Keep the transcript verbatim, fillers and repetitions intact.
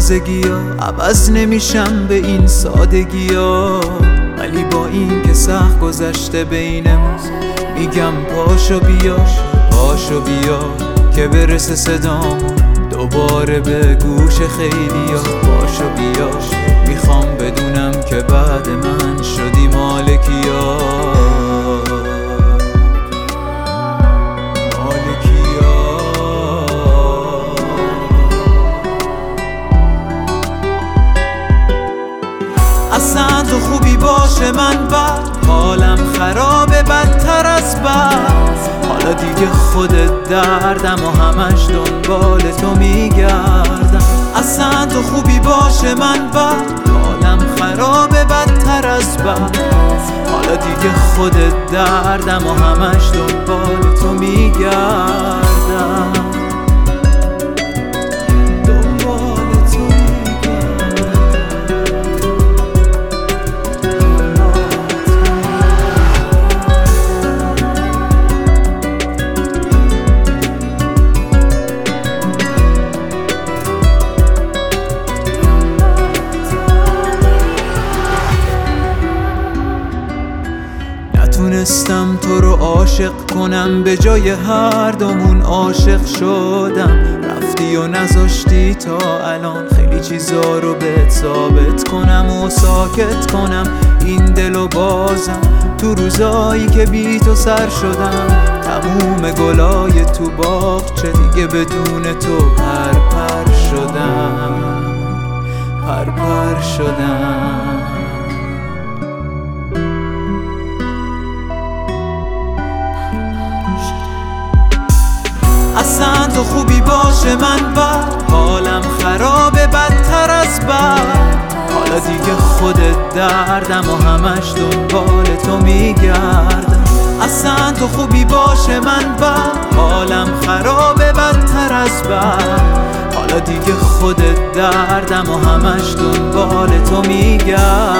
تازگی ها عوض نمیشم به این سادگی ها، ولی با این که سخت گذشته بینمون میگم پاشو بیا پاشو بیا که برسه صدام دوباره به گوش خیلی ها. پاشو بیا میخوام بدونم که بعد من شدی مالکیا اصلا تو خوبی باشه من بد حالم خرابه بدتر از بد، حالا دیگه خودت دردم و همش دنبال تو میگردم. اصلا تو خوبی باشه من بد حالم خرابه بدتر از بد، حالا دیگه خودت دردم و همش دنبال تو میگردم. تونستم تو رو عاشق کنم، به جای هر دومون عاشق شدم. رفتی و نذاشتی تا الان خیلی چیزا رو بهت ثابت کنم و ساکت کنم این دلو بازم. تو روزایی که بی تو سر شدم، تموم گلای تو باغچه دیگه بدون تو پر پر شدم پر پر شدم. اصلا تو خوبی باشه من بد حالم خرابه بدتر از بد، حالا دیگه خودت دردم و همش دنبال تو میگردم. اصلا تو خوبی باشه من بد حالم خرابه بدتر از بد، حالا دیگه خودت دردم و همش دنبال تو میگردم.